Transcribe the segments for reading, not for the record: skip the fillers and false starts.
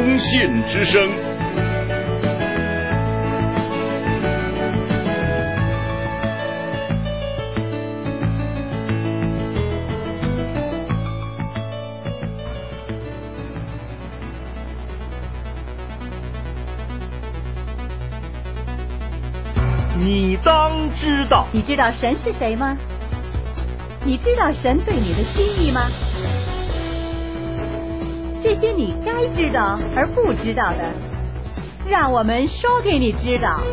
忠信之声。你当知道。 你知道神是谁吗？你知道神对你的心意吗？这些你该知道而不知道的，让我们说给你知道。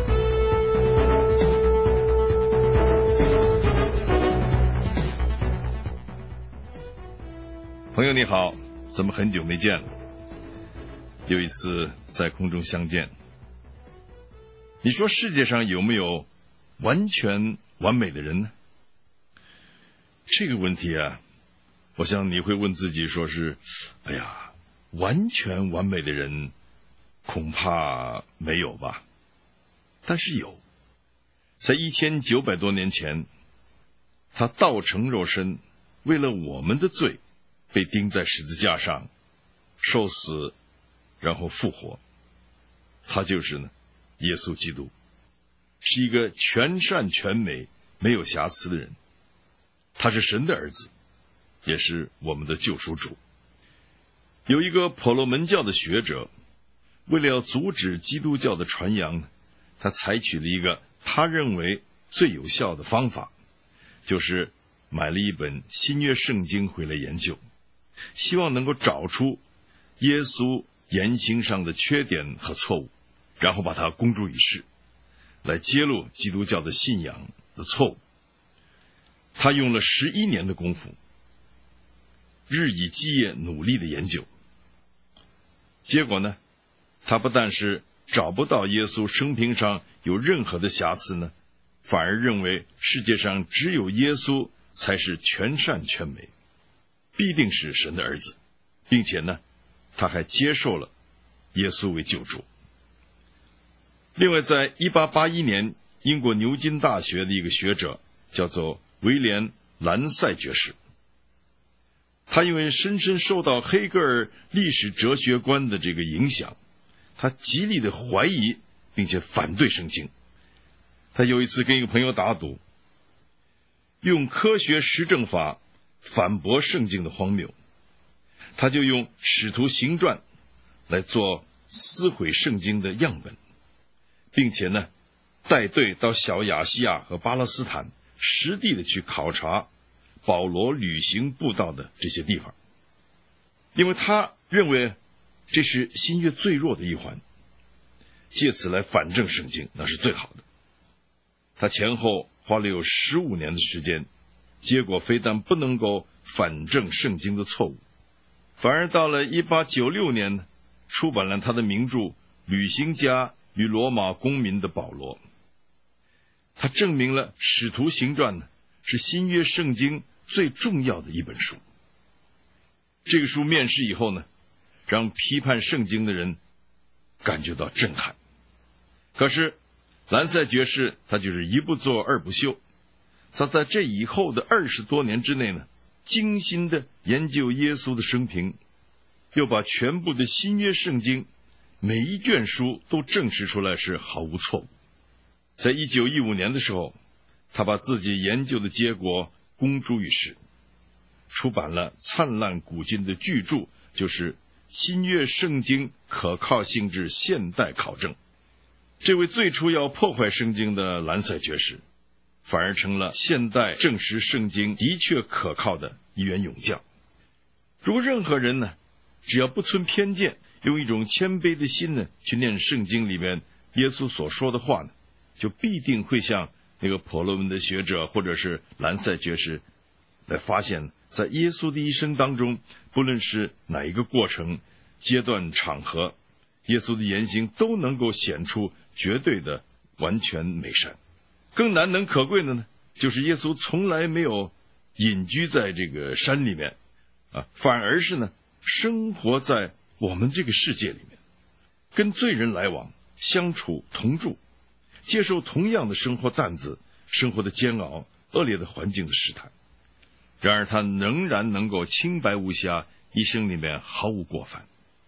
朋友你好，咱们很久没见了，又一次在空中相见。你说世界上有没有完全完美的人呢？这个问题啊，我想你会问自己说是，哎呀，完全完美的人恐怕没有吧。但是有，在1900多年前，他道成肉身，为了我们的罪被钉在十字架上受死，然后复活。他就是呢耶稣基督，是一个全善全美没有瑕疵的人。他是神的儿子，也是我们的救赎主。有一个婆罗门教的学者，为了要阻止基督教的传扬，他采取了一个他认为最有效的方法，就是买了一本新约圣经回来研究，希望能够找出耶稣言行上的缺点和错误，然后把它公诸于世，来揭露基督教的信仰的错误。他用了11年的功夫，日以继夜努力的研究。结果呢，他不但是找不到耶稣生平上有任何的瑕疵呢，反而认为世界上只有耶稣才是全善全美，必定是神的儿子，并且呢，他还接受了耶稣为救主。另外，在1881年，英国牛津大学的一个学者叫做威廉·兰塞爵士，他因为深深受到黑格尔历史哲学观的这个影响，他极力的怀疑并且反对圣经。他有一次跟一个朋友打赌，用科学实证法反驳圣经的荒谬。他就用使徒行传来做撕毁圣经的样本，并且呢，带队到小亚细亚和巴勒斯坦实地的去考察保罗旅行布道的这些地方，因为他认为这是新约最弱的一环，借此来反证圣经那是最好的。他前后花了有15年的时间，结果非但不能够反证圣经的错误，反而到了1896年出版了他的名著《旅行家与罗马公民的保罗》。他证明了《使徒行传》呢是新约圣经最重要的一本书。这个书面世以后呢，让批判圣经的人感觉到震撼。可是兰塞爵士他就是一不做二不休，他在这以后的20多年之内呢，精心的研究耶稣的生平，又把全部的新约圣经每一卷书都证实出来是毫无错误。在1915年的时候，他把自己研究的结果公诸于世，出版了灿烂古今的巨著，就是《新约圣经可靠性之现代考证》。这位最初要破坏圣经的兰塞爵士，反而成了现代证实圣经的确可靠的一员勇将。如果任何人呢，只要不存偏见，用一种谦卑的心呢去念圣经里面耶稣所说的话呢，就必定会像那个婆罗门的学者或者是兰塞爵士来发现，在耶稣的一生当中，不论是哪一个过程、阶段、场合，耶稣的言行都能够显出绝对的完全美善。更难能可贵的呢，就是耶稣从来没有隐居在这个山里面反而是呢生活在我们这个世界里面，跟罪人来往，相处同住，接受同样的生活担子、生活的煎熬、恶劣的环境的试探。然而他仍然能够清白无瑕，一生里面毫无过犯。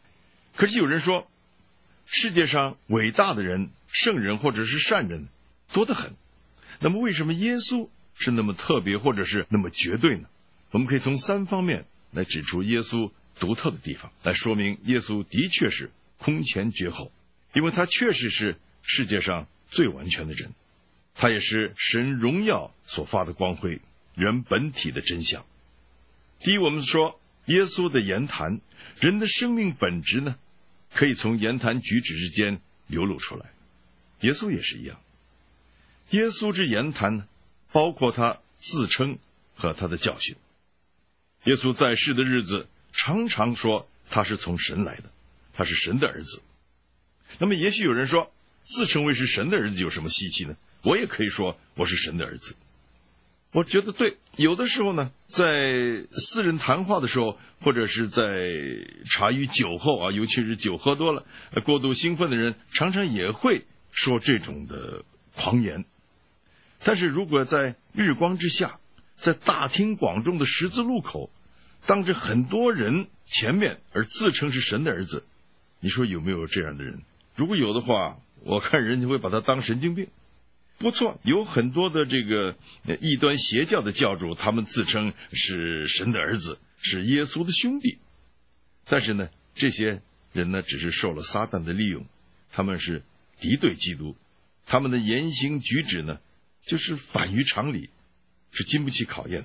可是有人说，世界上伟大的人、圣人或者是善人多得很，那么为什么耶稣是那么特别或者是那么绝对呢？我们可以从3方面来指出耶稣独特的地方，来说明耶稣的确是空前绝后，因为他确实是世界上最完全的人，他也是神荣耀所发的光辉，人本体的真相。第一，我们说耶稣的言谈，人的生命本质呢，可以从言谈举止之间流露出来。耶稣也是一样，耶稣之言谈呢，包括他自称和他的教训。耶稣在世的日子常常说他是从神来的，他是神的儿子。那么也许有人说，自称为是神的儿子有什么稀奇呢？我也可以说我是神的儿子。我觉得对，有的时候呢，在私人谈话的时候，或者是在茶余酒后啊，尤其是酒喝多了，过度兴奋的人，常常也会说这种的狂言。但是如果在日光之下，在大庭广众的十字路口，当着很多人前面而自称是神的儿子，你说有没有这样的人？如果有的话，我看人家会把他当神经病。不错，有很多的这个异端邪教的教主，他们自称是神的儿子，是耶稣的兄弟。但是呢，这些人呢，只是受了撒旦的利用，他们是敌对基督，他们的言行举止呢，就是反于常理，是经不起考验的。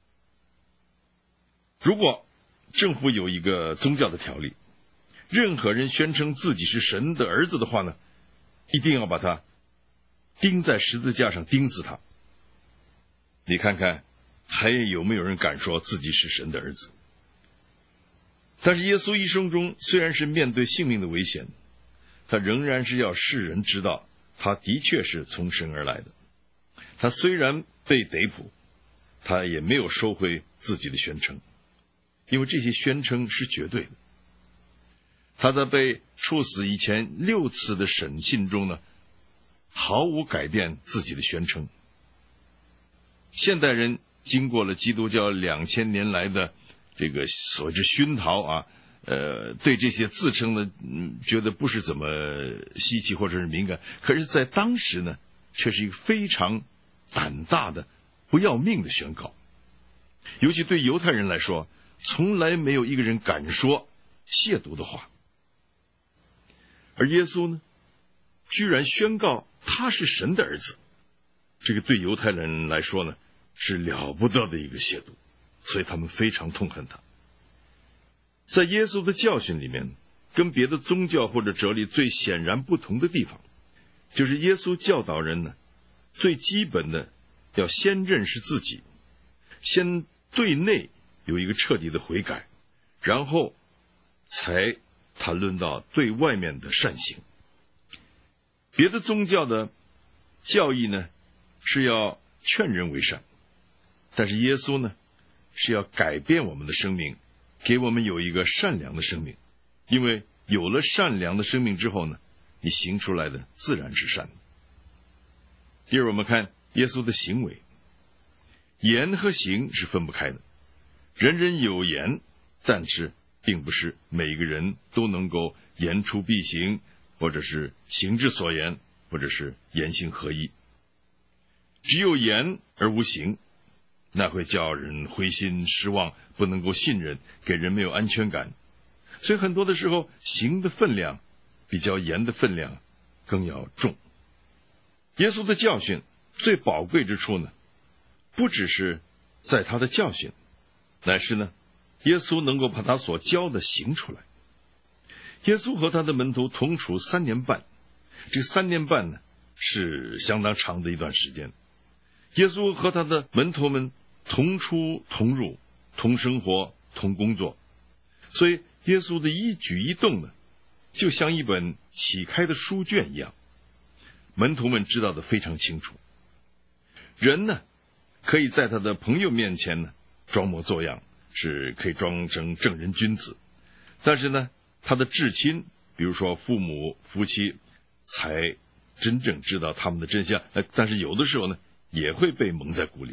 如果政府有一个宗教的条例，任何人宣称自己是神的儿子的话呢，一定要把他钉在十字架上，钉死他。你看看还有没有人敢说自己是神的儿子？但是耶稣一生中虽然是面对性命的危险，他仍然是要世人知道他的确是从神而来的。他虽然被逮捕，他也没有收回自己的宣称，因为这些宣称是绝对的。他在被处死以前6次的审讯中呢，毫无改变自己的宣称。现代人经过了基督教2000年来的这个所谓之熏陶啊，对这些自称呢，觉得不是怎么稀奇或者是敏感，可是在当时呢，却是一个非常胆大的不要命的宣告。尤其对犹太人来说，从来没有一个人敢说亵渎的话。而耶稣呢，居然宣告他是神的儿子，这个对犹太人来说呢，是了不得的一个亵渎，所以他们非常痛恨他。在耶稣的教训里面，跟别的宗教或者哲理最显然不同的地方，就是耶稣教导人呢，最基本的要先认识自己，先对内有一个彻底的悔改，然后才谈论到对外面的善行。别的宗教的教义呢，是要劝人为善，但是耶稣呢，是要改变我们的生命，给我们有一个善良的生命。因为有了善良的生命之后呢，你行出来的自然是善的。第二，我们看耶稣的行为，言和行是分不开的。人人有言，但是并不是每个人都能够言出必行，或者是行之所言，或者是言行合一。只有言而无行，那会叫人灰心失望，不能够信任，给人没有安全感。所以很多的时候，行的分量比较言的分量更要重。耶稣的教训最宝贵之处呢，不只是在他的教训，乃是呢，耶稣能够把他所教的行出来。耶稣和他的门徒同处3年半，这3年半呢，是相当长的一段时间。耶稣和他的门徒们同出同入，同生活，同工作，所以耶稣的一举一动呢，就像一本启开的书卷一样，门徒们知道的非常清楚。人呢，可以在他的朋友面前呢装模作样，是可以装成正人君子，但是呢，他的至亲，比如说父母、夫妻，才真正知道他们的真相。但是有的时候呢，也会被蒙在鼓里。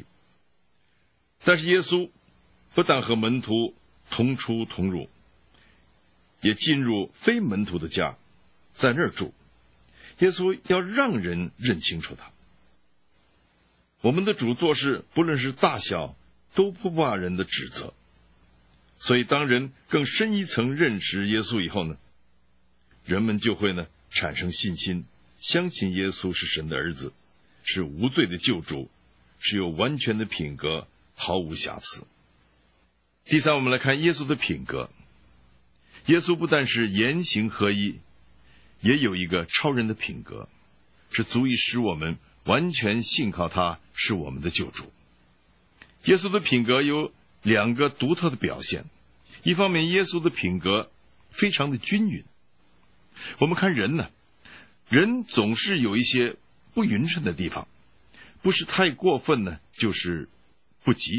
但是耶稣不但和门徒同出同入， 也进入非门徒的家，在那儿住。耶稣要让人认清楚他。我们的主做事，不论是大小，都不怕人的指责。所以当人更深一层认识耶稣以后呢，人们就会呢产生信心，相信耶稣是神的儿子，是无罪的救主，是有完全的品格，毫无瑕疵。第三，我们来看耶稣的品格。耶稣不但是言行合一，也有一个超人的品格，是足以使我们完全信靠他是我们的救主。耶稣的品格有两个独特的表现。一方面，耶稣的品格非常的均匀。我们看人呢，人总是有一些不匀称的地方，不是太过分呢，就是不及。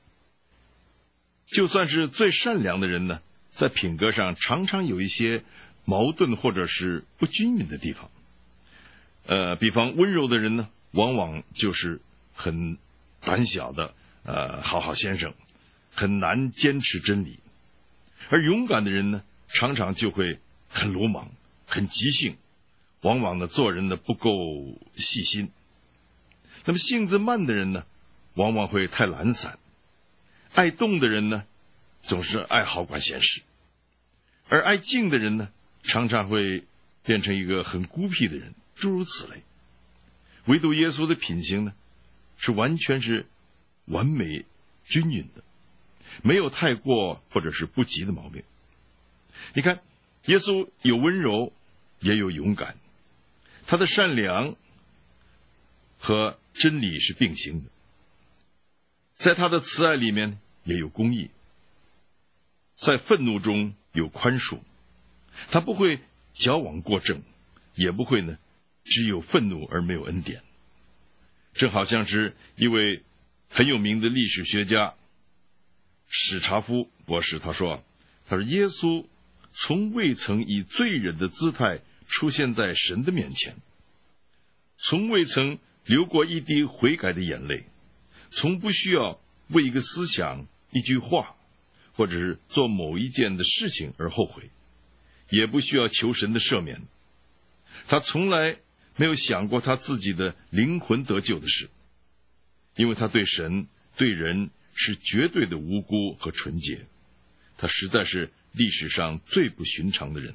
就算是最善良的人呢，在品格上常常有一些矛盾或者是不均匀的地方。比方温柔的人呢，往往就是很胆小的好好先生，很难坚持真理。而勇敢的人呢，常常就会很鲁莽，很急性，往往呢做人呢不够细心。那么性子慢的人呢，往往会太懒散。爱动的人呢，总是爱好管闲事。而爱静的人呢，常常会变成一个很孤僻的人，诸如此类。唯独耶稣的品行呢，是完全是完美均匀的，没有太过或者是不及的毛病。你看，耶稣有温柔，也有勇敢，他的善良和真理是并行的，在他的慈爱里面也有公义，在愤怒中有宽恕，他不会矫枉过正，也不会呢只有愤怒而没有恩典。正好像是一位很有名的历史学家史查夫博士，他说耶稣从未曾以罪人的姿态出现在神的面前，从未曾流过一滴悔改的眼泪，从不需要为一个思想、一句话或者是做某一件的事情而后悔，也不需要求神的赦免。他从来没有想过他自己的灵魂得救的事，因为他对神对人是绝对的无辜和纯洁。他实在是历史上最不寻常的人。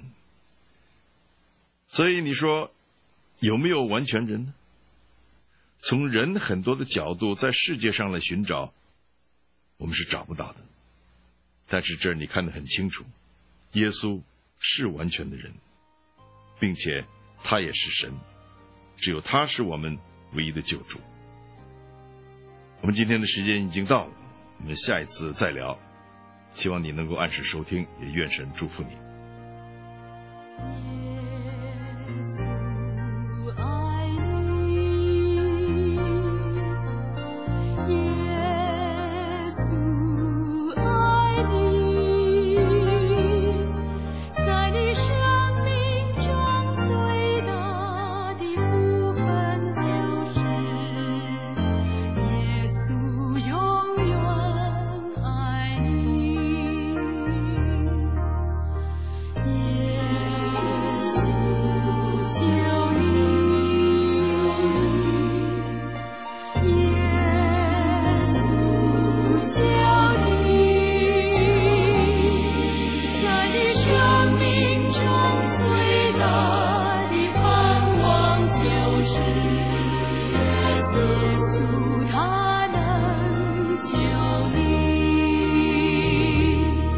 所以你说有没有完全人呢？从人很多的角度在世界上来寻找，我们是找不到的。但是这儿你看得很清楚，耶稣是完全的人，并且他也是神，只有他是我们唯一的救主。我们今天的时间已经到了，我们下一次再聊。希望你能够按时收听，也愿神祝福你。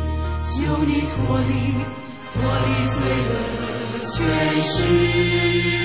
脱离罪恶权势。